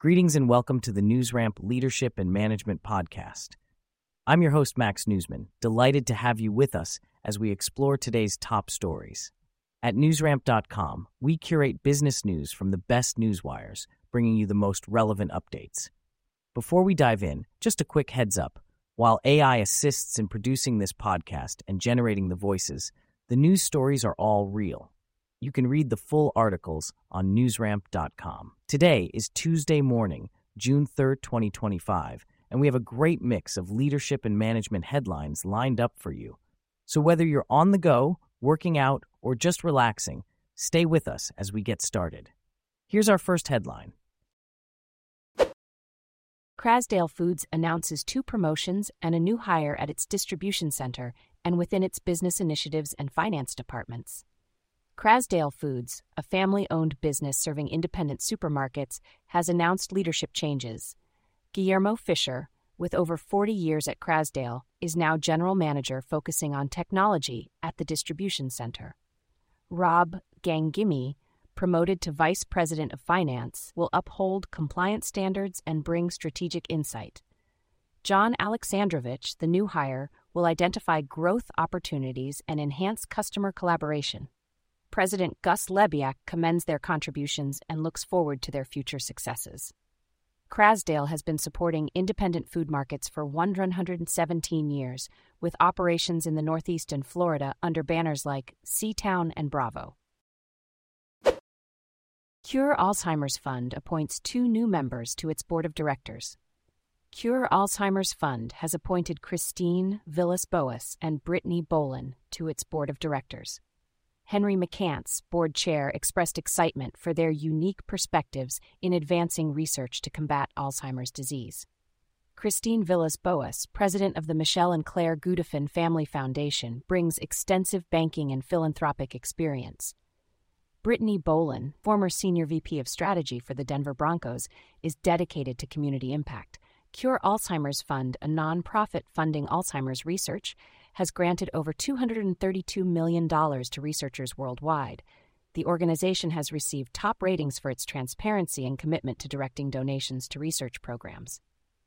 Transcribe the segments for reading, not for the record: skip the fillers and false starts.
Greetings and welcome to the NewsRamp Leadership and Management Podcast. I'm your host, Max Newsman, delighted to have you with us as we explore today's top stories. At newsramp.com, we curate business news from the best newswires, bringing you the most relevant updates. Before we dive in, just a quick heads up. While AI assists in producing this podcast and generating the voices, the news stories are all real. You can read the full articles on newsramp.com. Today is Tuesday morning, June 3rd, 2025, and we have a great mix of leadership and management headlines lined up for you. So whether you're on the go, working out, or just relaxing, stay with us as we get started. Here's our first headline. Crasdale Foods announces 2 promotions and a new hire at its distribution center and within its business initiatives and finance departments. Crasdale Foods, a family-owned business serving independent supermarkets, has announced leadership changes. Guillermo Fisher, with over 40 years at Crasdale, is now general manager focusing on technology at the distribution center. Rob Gangimi, promoted to vice president of finance, will uphold compliance standards and bring strategic insight. John Alexandrovich, the new hire, will identify growth opportunities and enhance customer collaboration. President Gus Lebiak commends their contributions and looks forward to their future successes. Crasdale has been supporting independent food markets for 117 years, with operations in the Northeast and Florida under banners like Seatown and Bravo. Cure Alzheimer's Fund appoints 2 new members to its board of directors. Cure Alzheimer's Fund has appointed Christine Villas-Boas and Brittany Bolin to its board of directors. Henry McCants, board chair, expressed excitement for their unique perspectives in advancing research to combat Alzheimer's disease. Christine Villas-Boas, president of the Michelle and Claire Gudafin Family Foundation, brings extensive banking and philanthropic experience. Brittany Bolin, former senior VP of strategy for the Denver Broncos, is dedicated to community impact. Cure Alzheimer's Fund, a nonprofit funding Alzheimer's research, has granted over $232 million to researchers worldwide. The organization has received top ratings for its transparency and commitment to directing donations to research programs.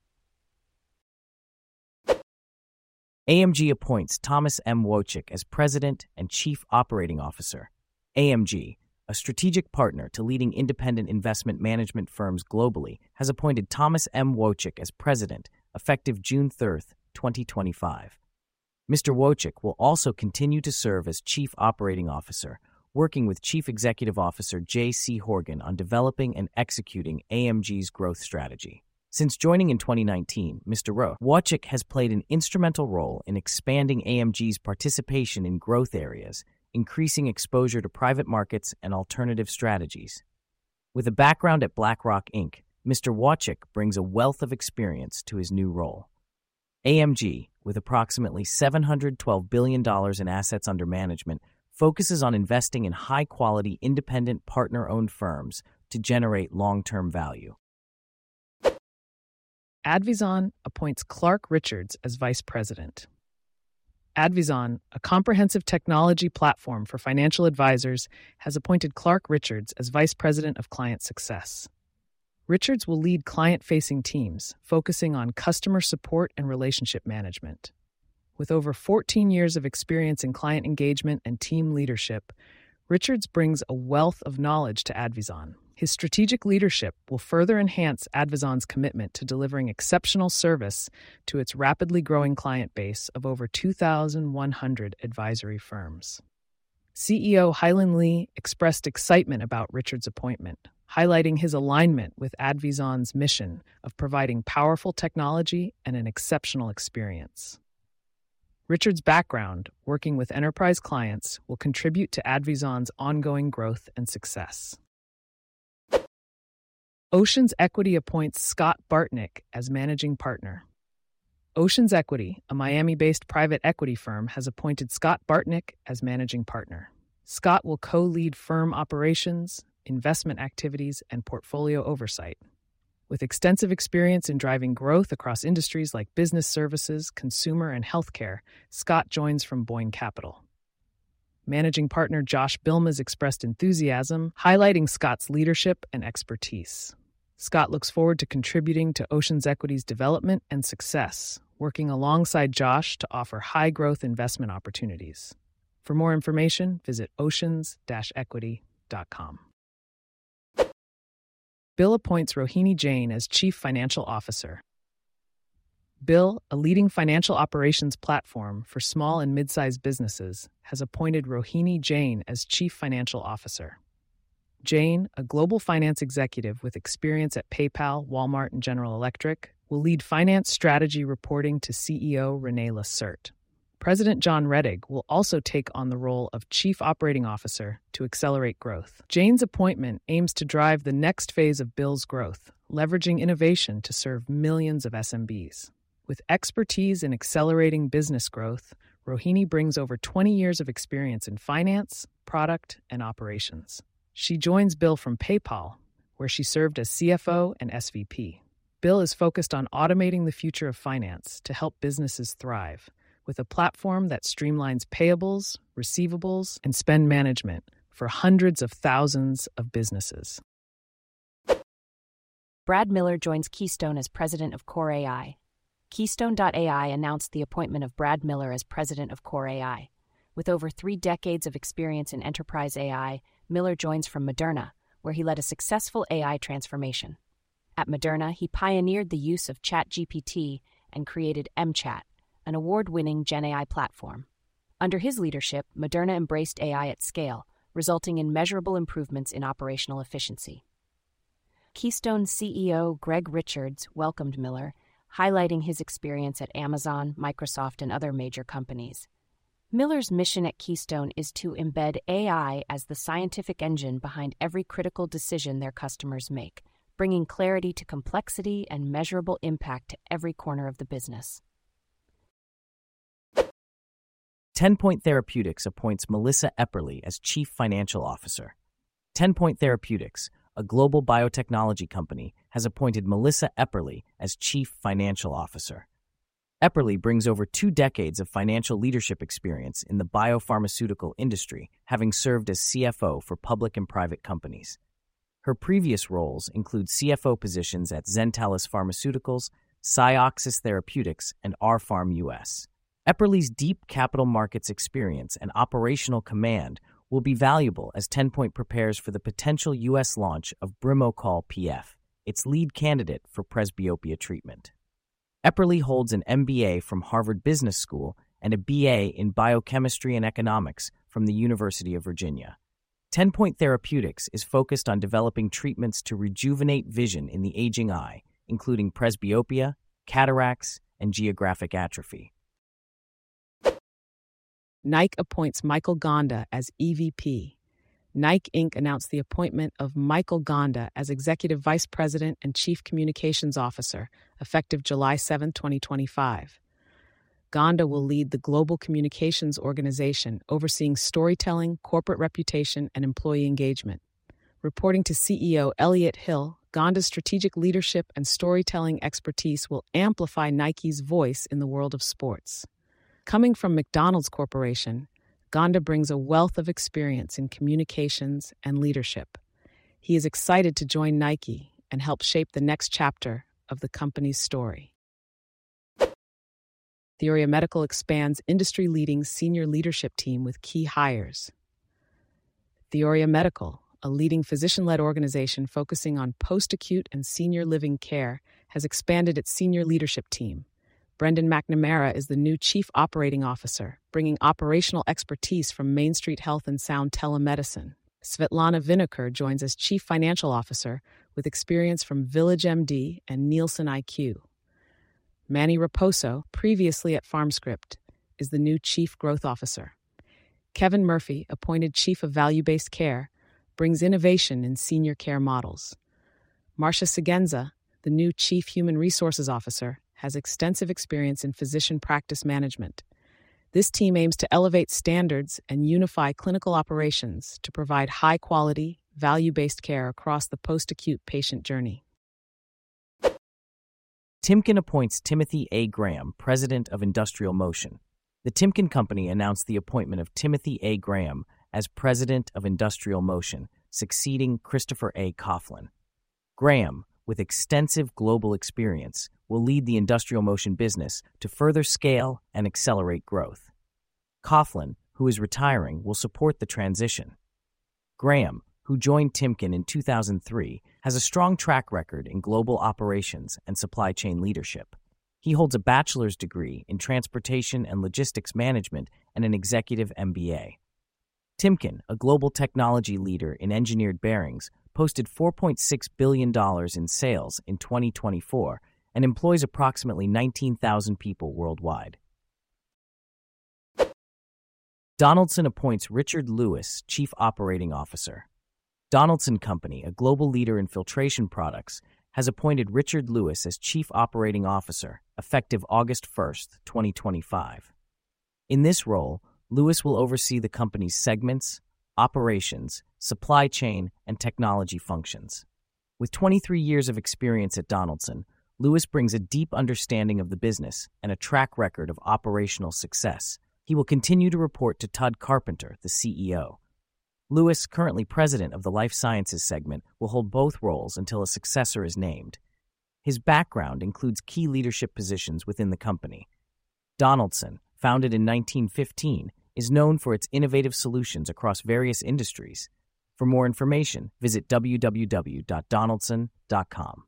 AMG appoints Thomas M. Wojcik as President and Chief Operating Officer. AMG, a strategic partner to leading independent investment management firms globally, has appointed Thomas M. Wojcik as President, effective June 3rd, 2025. Mr. Wojcik will also continue to serve as Chief Operating Officer, working with Chief Executive Officer J.C. Horgan on developing and executing AMG's growth strategy. Since joining in 2019, Mr. Wojcik has played an instrumental role in expanding AMG's participation in growth areas, increasing exposure to private markets and alternative strategies. With a background at BlackRock Inc., Mr. Wojcik brings a wealth of experience to his new role. AMG, with approximately $712 billion in assets under management, focuses on investing in high-quality, independent, partner-owned firms to generate long-term value. Advizon appoints Clark Richards as vice president. Advizon, a comprehensive technology platform for financial advisors, has appointed Clark Richards as vice president of client success. Richards will lead client-facing teams, focusing on customer support and relationship management. With over 14 years of experience in client engagement and team leadership, Richards brings a wealth of knowledge to Advizon. His strategic leadership will further enhance Advizon's commitment to delivering exceptional service to its rapidly growing client base of over 2,100 advisory firms. CEO Hylan Lee expressed excitement about Richards' appointment, highlighting his alignment with Advizon's mission of providing powerful technology and an exceptional experience. Richards' background, working with enterprise clients, will contribute to Advizon's ongoing growth and success. Oceans Equity appoints Scott Bartnick as managing partner. Oceans Equity, a Miami-based private equity firm, has appointed Scott Bartnick as managing partner. Scott will co-lead firm operations, investment activities, and portfolio oversight. With extensive experience in driving growth across industries like business services, consumer, and healthcare, Scott joins from Boyne Capital. Managing partner Josh Bilmes expressed enthusiasm, highlighting Scott's leadership and expertise. Scott looks forward to contributing to Oceans Equity's development and success, working alongside Josh to offer high-growth investment opportunities. For more information, visit oceans-equity.com. Bill appoints Rohini Jain as Chief Financial Officer. Bill, a leading financial operations platform for small and mid-sized businesses, has appointed Rohini Jain as Chief Financial Officer. Jain, a global finance executive with experience at PayPal, Walmart, and General Electric, will lead finance strategy reporting to CEO René Lacerte. President John Rettig will also take on the role of Chief Operating Officer to accelerate growth. Jain's appointment aims to drive the next phase of Bill's growth, leveraging innovation to serve millions of SMBs. With expertise in accelerating business growth, Rohini brings over 20 years of experience in finance, product, and operations. She joins Bill from PayPal, where she served as CFO and SVP. Bill is focused on automating the future of finance to help businesses thrive, with a platform that streamlines payables, receivables, and spend management for hundreds of thousands of businesses. Brad Miller joins Keystone as president of Core AI. Keystone.AI announced the appointment of Brad Miller as president of Core AI. With over 3 decades of experience in enterprise AI, Miller joins from Moderna, where he led a successful AI transformation. At Moderna, he pioneered the use of ChatGPT and created mChat, an award-winning GenAI platform. Under his leadership, Moderna embraced AI at scale, resulting in measurable improvements in operational efficiency. Keystone CEO Greg Richards welcomed Miller, highlighting his experience at Amazon, Microsoft, and other major companies. Miller's mission at Keystone is to embed AI as the scientific engine behind every critical decision their customers make, bringing clarity to complexity and measurable impact to every corner of the business. 10-Point Therapeutics appoints Melissa Epperly as Chief Financial Officer. 10-Point Therapeutics, a global biotechnology company, has appointed Melissa Epperly as Chief Financial Officer. Epperly brings over 2 decades of financial leadership experience in the biopharmaceutical industry, having served as CFO for public and private companies. Her previous roles include CFO positions at Zentalis Pharmaceuticals, Cioxis Therapeutics, and R-Pharm US. Epperly's deep capital markets experience and operational command will be valuable as 10-Point prepares for the potential U.S. launch of Brimocol PF, its lead candidate for presbyopia treatment. Epperly holds an MBA from Harvard Business School and a BA in Biochemistry and Economics from the University of Virginia. 10-Point Therapeutics is focused on developing treatments to rejuvenate vision in the aging eye, including presbyopia, cataracts, and geographic atrophy. Nike appoints Michael Gonda as EVP. Nike Inc. announced the appointment of Michael Gonda as Executive Vice President and Chief Communications Officer, effective July 7, 2025. Gonda will lead the global communications organization, overseeing storytelling, corporate reputation, and employee engagement. Reporting to CEO Elliott Hill, Gonda's strategic leadership and storytelling expertise will amplify Nike's voice in the world of sports. Coming from McDonald's Corporation, Gonda brings a wealth of experience in communications and leadership. He is excited to join Nike and help shape the next chapter of the company's story. Theoria Medical expands industry-leading senior leadership team with key hires. Theoria Medical, a leading physician-led organization focusing on post-acute and senior living care, has expanded its senior leadership team. Brendan McNamara is the new Chief Operating Officer, bringing operational expertise from Main Street Health and Sound Telemedicine. Svetlana Vinokur joins as Chief Financial Officer with experience from VillageMD and Nielsen IQ. Manny Raposo, previously at FarmScript, is the new Chief Growth Officer. Kevin Murphy, appointed Chief of Value-Based Care, brings innovation in senior care models. Marcia Sigenza, the new Chief Human Resources Officer, has extensive experience in physician practice management. This team aims to elevate standards and unify clinical operations to provide high-quality, value-based care across the post-acute patient journey. Timken appoints Timothy A. Graham, President of Industrial Motion. The Timken Company announced the appointment of Timothy A. Graham as President of Industrial Motion, succeeding Christopher A. Coughlin. Graham with extensive global experience, will lead the industrial motion business to further scale and accelerate growth. Coughlin, who is retiring, will support the transition. Graham, who joined Timken in 2003, has a strong track record in global operations and supply chain leadership. He holds a bachelor's degree in transportation and logistics management and an executive MBA. Timken, a global technology leader in engineered bearings, posted $4.6 billion in sales in 2024 and employs approximately 19,000 people worldwide. Donaldson appoints Richard Lewis Chief Operating Officer. Donaldson Company, a global leader in filtration products, has appointed Richard Lewis as Chief Operating Officer, effective August 1, 2025. In this role, Lewis will oversee the company's segments, operations, supply chain, and technology functions. With 23 years of experience at Donaldson, Lewis brings a deep understanding of the business and a track record of operational success. He will continue to report to Todd Carpenter, the CEO. Lewis, currently president of the Life Sciences segment, will hold both roles until a successor is named. His background includes key leadership positions within the company. Donaldson, founded in 1915, is known for its innovative solutions across various industries. For more information, visit www.donaldson.com.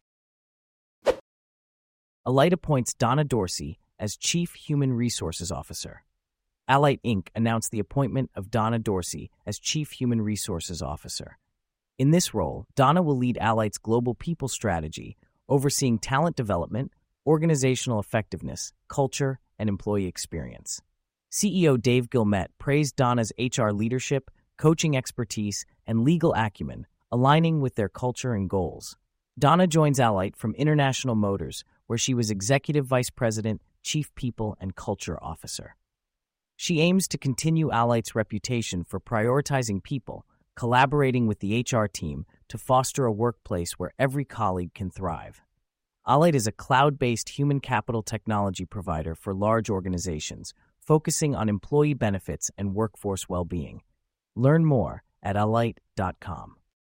Alight appoints Donna Dorsey as Chief Human Resources Officer. Alight Inc. announced the appointment of Donna Dorsey as Chief Human Resources Officer. In this role, Donna will lead Alight's global people strategy, overseeing talent development, organizational effectiveness, culture, and employee experience. CEO Dave Guilmette praised Donna's HR leadership, coaching expertise, and legal acumen, aligning with their culture and goals. Donna joins Alight from International Motors, where she was Executive Vice President, Chief People and Culture Officer. She aims to continue Alight's reputation for prioritizing people, collaborating with the HR team to foster a workplace where every colleague can thrive. Alight is a cloud-based human capital technology provider for large organizations, focusing on employee benefits and workforce well-being. Learn more at alight.com.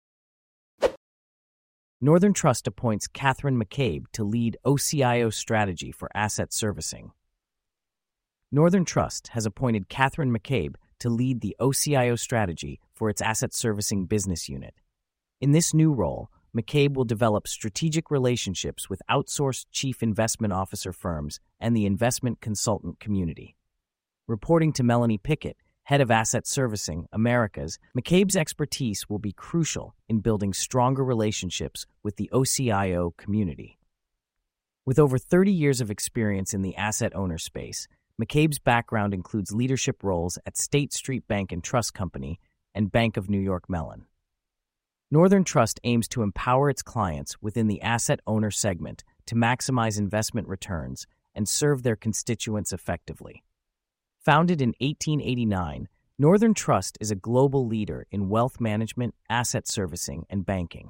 Northern Trust appoints Catherine McCabe to lead OCIO strategy for asset servicing. Northern Trust has appointed Catherine McCabe to lead the OCIO strategy for its asset servicing business unit. In this new role, McCabe will develop strategic relationships with outsourced chief investment officer firms and the investment consultant community. Reporting to Melanie Pickett, head of Asset Servicing Americas, McCabe's expertise will be crucial in building stronger relationships with the OCIO community. With over 30 years of experience in the asset owner space, McCabe's background includes leadership roles at State Street Bank and Trust Company and Bank of New York Mellon. Northern Trust aims to empower its clients within the asset owner segment to maximize investment returns and serve their constituents effectively. Founded in 1889, Northern Trust is a global leader in wealth management, asset servicing, and banking.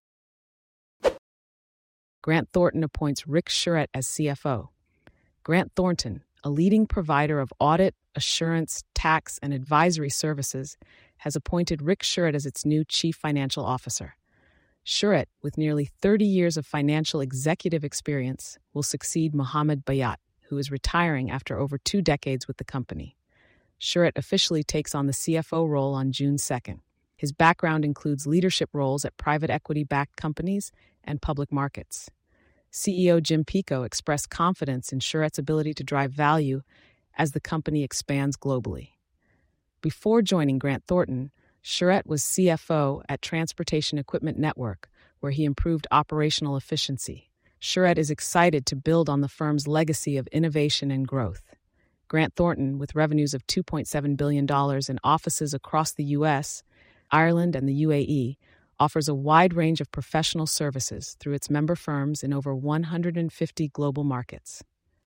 Grant Thornton appoints Rick Charette as CFO. Grant Thornton, a leading provider of audit, assurance, tax, and advisory services, has appointed Rick Charette as its new Chief Financial Officer. Charette, with nearly 30 years of financial executive experience, will succeed Mohammed Bayat, who is retiring after over 2 decades with the company. Charette officially takes on the CFO role on June 2nd. His background includes leadership roles at private equity-backed companies and public markets. CEO Jim Pico expressed confidence in Charette's ability to drive value as the company expands globally. Before joining Grant Thornton, Charette was CFO at Transportation Equipment Network, where he improved operational efficiency. Charette is excited to build on the firm's legacy of innovation and growth. Grant Thornton, with revenues of $2.7 billion in offices across the U.S., Ireland, and the UAE, offers a wide range of professional services through its member firms in over 150 global markets.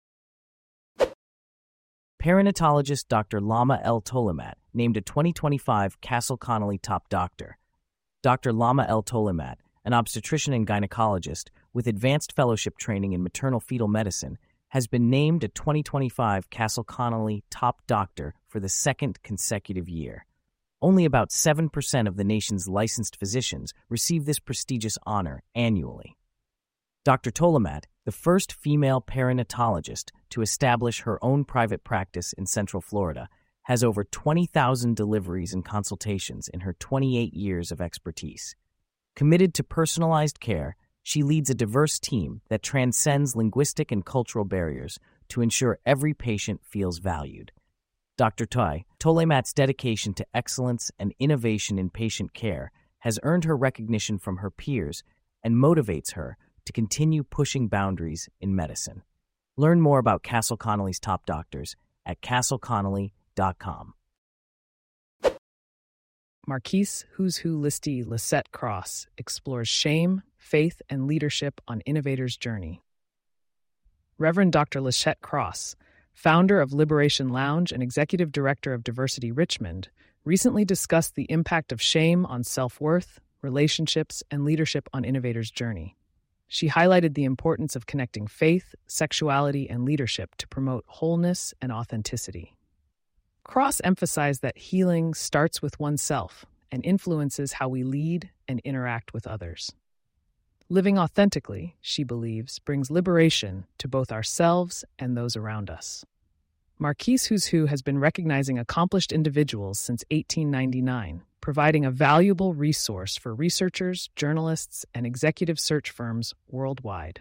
Perinatologist Dr. Lama El Tolimat named a 2025 Castle Connolly Top Doctor. Dr. Lama El Tolimat, an obstetrician and gynecologist with advanced fellowship training in maternal fetal medicine, has been named a 2025 Castle Connolly Top Doctor for the 2nd consecutive year. Only about 7% of the nation's licensed physicians receive this prestigious honor annually. Dr. Tolomat, the first female perinatologist to establish her own private practice in Central Florida, has over 20,000 deliveries and consultations in her 28 years of expertise. Committed to personalized care, she leads a diverse team that transcends linguistic and cultural barriers to ensure every patient feels valued. Dr. Tolomat's dedication to excellence and innovation in patient care has earned her recognition from her peers and motivates her to continue pushing boundaries in medicine. Learn more about Castle Connolly's top doctors at castleconnolly.com. Marquise Who's Who listee Lisette Cross explores shame, faith, and leadership on Innovator's Journey. Reverend Dr. Lisette Cross, founder of Liberation Lounge and executive director of Diversity Richmond, recently discussed the impact of shame on self-worth, relationships, and leadership on Innovator's Journey. She highlighted the importance of connecting faith, sexuality, and leadership to promote wholeness and authenticity. Cross emphasized that healing starts with oneself and influences how we lead and interact with others. Living authentically, she believes, brings liberation to both ourselves and those around us. Marquise Who's Who has been recognizing accomplished individuals since 1899, providing a valuable resource for researchers, journalists, and executive search firms worldwide.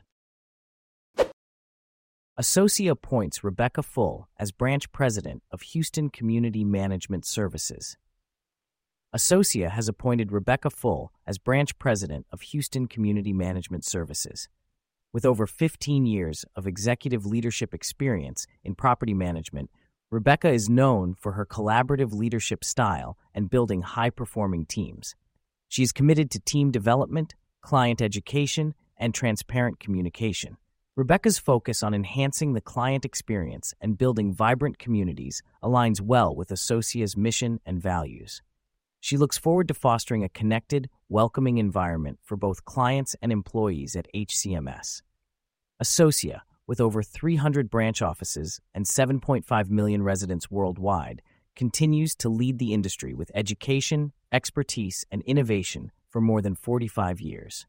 Associa appoints Rebecca Full as branch president of Houston Community Management Services. Associa has appointed Rebecca Full as branch president of Houston Community Management Services. With over 15 years of executive leadership experience in property management, Rebecca is known for her collaborative leadership style and building high-performing teams. She is committed to team development, client education, and transparent communication. Rebecca's focus on enhancing the client experience and building vibrant communities aligns well with Associa's mission and values. She looks forward to fostering a connected, welcoming environment for both clients and employees at HCMS. Associa, with over 300 branch offices and 7.5 million residents worldwide, continues to lead the industry with education, expertise, and innovation for more than 45 years.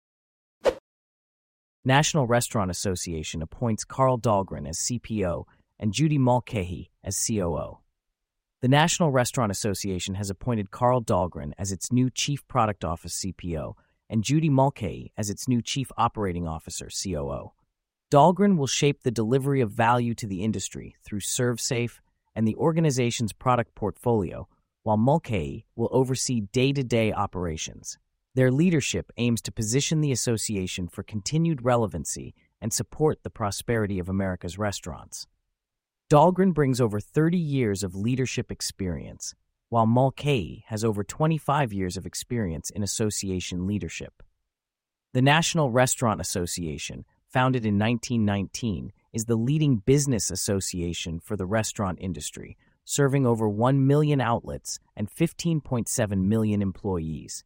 National Restaurant Association appoints Carl Dahlgren as CPO and Judy Mulcahy as COO. The National Restaurant Association has appointed Carl Dahlgren as its new Chief Product Office CPO and Judy Mulcahy as its new Chief Operating Officer COO. Dahlgren will shape the delivery of value to the industry through ServSafe and the organization's product portfolio, while Mulcahy will oversee day-to-day operations. Their leadership aims to position the association for continued relevancy and support the prosperity of America's restaurants. Dahlgren brings over 30 years of leadership experience, while Mulcahy has over 25 years of experience in association leadership. The National Restaurant Association, founded in 1919, is the leading business association for the restaurant industry, serving over 1 million outlets and 15.7 million employees.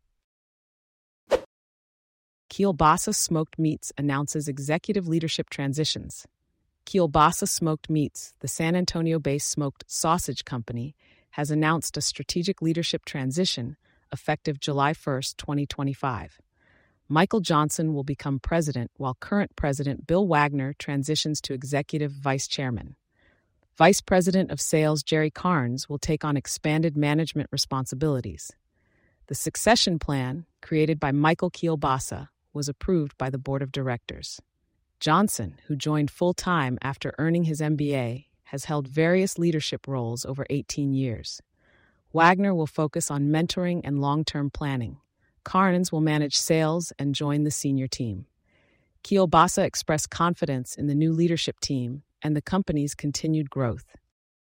Kielbasa Smoked Meats announces executive leadership transitions. Kielbasa Smoked Meats, the San Antonio-based smoked sausage company, has announced a strategic leadership transition effective July 1, 2025. Michael Johnson will become president, while current president Bill Wagner transitions to executive vice chairman. Vice President of Sales Jerry Carnes will take on expanded management responsibilities. The succession plan, created by Michael Kielbasa, was approved by the board of directors. Johnson, who joined full-time after earning his MBA, has held various leadership roles over 18 years. Wagner will focus on mentoring and long-term planning. Carnes will manage sales and join the senior team. Kielbasa expressed confidence in the new leadership team and the company's continued growth.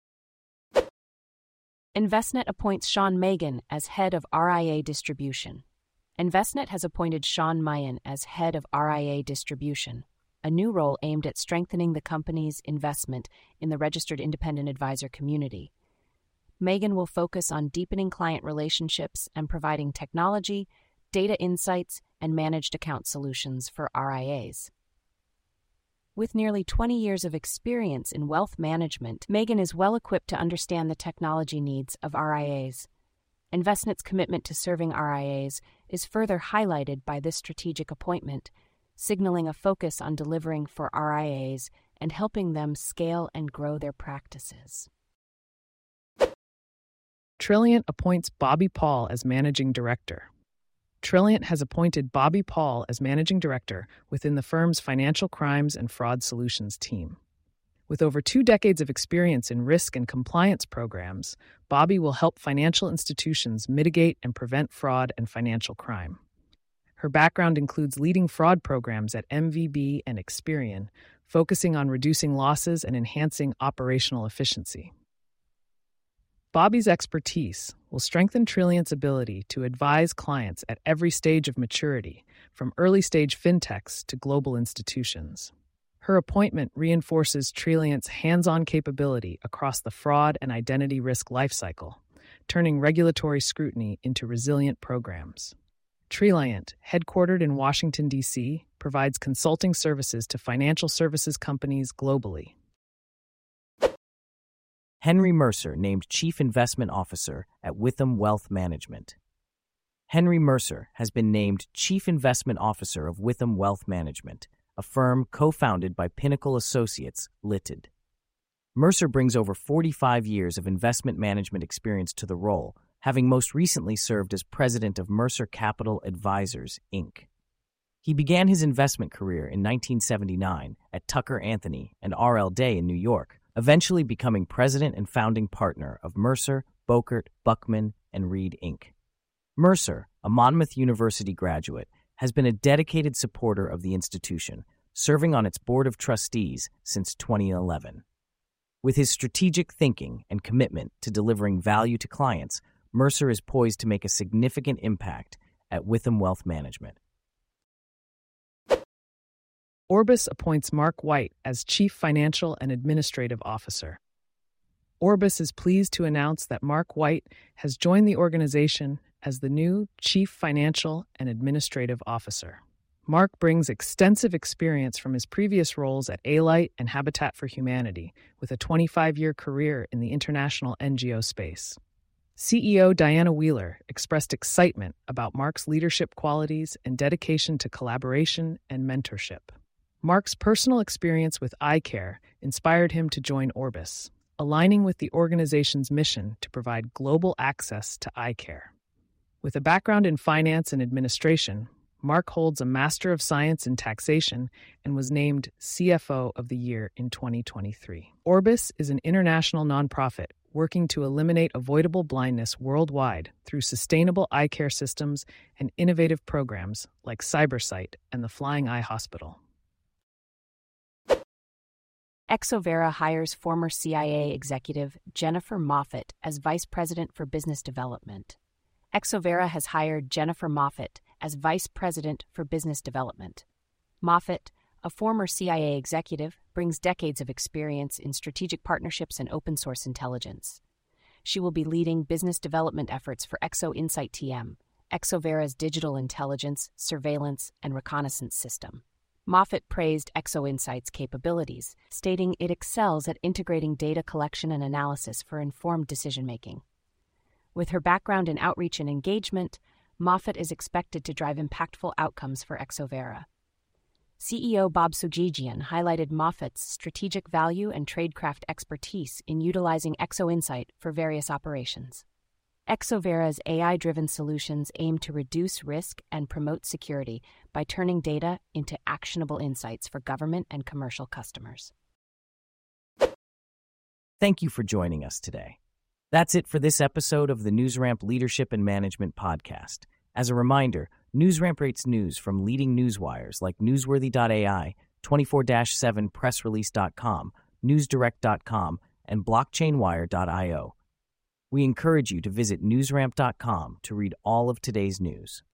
Envestnet appoints Sean Magan as head of RIA distribution. Envestnet has appointed Sean Mayan as head of RIA distribution, a new role aimed at strengthening the company's investment in the registered independent advisor community. Magan will focus on deepening client relationships and providing technology, data insights, and managed account solutions for RIAs. With nearly 20 years of experience in wealth management, Magan is well equipped to understand the technology needs of RIAs. Envestnet's commitment to serving RIAs is further highlighted by this strategic appointment, signaling a focus on delivering for RIAs and helping them scale and grow their practices. Trilliant appoints Bobby Paul as managing director. Trilliant has appointed Bobby Paul as managing director within the firm's financial crimes and fraud solutions team. With over 2 decades of experience in risk and compliance programs, Bobby will help financial institutions mitigate and prevent fraud and financial crime. Her background includes leading fraud programs at MVB and Experian, focusing on reducing losses and enhancing operational efficiency. Bobby's expertise will strengthen Trilliant's ability to advise clients at every stage of maturity, from early-stage fintechs to global institutions. Her appointment reinforces Trilliant's hands-on capability across the fraud and identity risk lifecycle, turning regulatory scrutiny into resilient programs. Trilliant, headquartered in Washington, D.C., provides consulting services to financial services companies globally. Henry Mercer named Chief Investment Officer at Withum Wealth Management. Henry Mercer has been named Chief Investment Officer of Withum Wealth Management, a firm co-founded by Pinnacle Associates, Ltd. Mercer brings over 45 years of investment management experience to the role, having most recently served as president of Mercer Capital Advisors, Inc. He began his investment career in 1979 at Tucker Anthony and R.L. Day in New York, eventually becoming president and founding partner of Mercer, Bokert, Buckman, and Reed, Inc. Mercer, a Monmouth University graduate, has been a dedicated supporter of the institution, serving on its board of trustees since 2011. With his strategic thinking and commitment to delivering value to clients, Mercer is poised to make a significant impact at Withum Wealth Management. Orbis appoints Mark White as Chief Financial and Administrative Officer. Orbis is pleased to announce that Mark White has joined the organization as the new Chief Financial and Administrative Officer. Mark brings extensive experience from his previous roles at Alight and Habitat for Humanity, with a 25-year career in the international NGO space. CEO Diana Wheeler expressed excitement about Mark's leadership qualities and dedication to collaboration and mentorship. Mark's personal experience with eye care inspired him to join Orbis, aligning with the organization's mission to provide global access to eye care. With a background in finance and administration, Mark holds a Master of Science in Taxation and was named CFO of the Year in 2023. Orbis is an international nonprofit working to eliminate avoidable blindness worldwide through sustainable eye care systems and innovative programs like CyberSight and the Flying Eye Hospital. Exovera hires former CIA executive Jennifer Moffett as Vice President for Business Development. Exovera has hired Jennifer Moffett as Vice President for Business Development. Moffett, a former CIA executive, brings decades of experience in strategic partnerships and open-source intelligence. She will be leading business development efforts for Exo Insight TM, Exovera's digital intelligence, surveillance, and reconnaissance system. Moffett praised Exo Insight's capabilities, stating it excels at integrating data collection and analysis for informed decision-making. With her background in outreach and engagement, Moffett is expected to drive impactful outcomes for Exovera. CEO Bob Sugijian highlighted Moffett's strategic value and tradecraft expertise in utilizing Exo Insight for various operations. Exovera's AI-driven solutions aim to reduce risk and promote security by turning data into actionable insights for government and commercial customers. Thank you for joining us today. That's it for this episode of the NewsRamp Leadership and Management Podcast. As a reminder, NewsRamp rates news from leading newswires like Newsworthy.ai, 24/7pressrelease.com, NewsDirect.com, and BlockchainWire.io. We encourage you to visit newsramp.com to read all of today's news.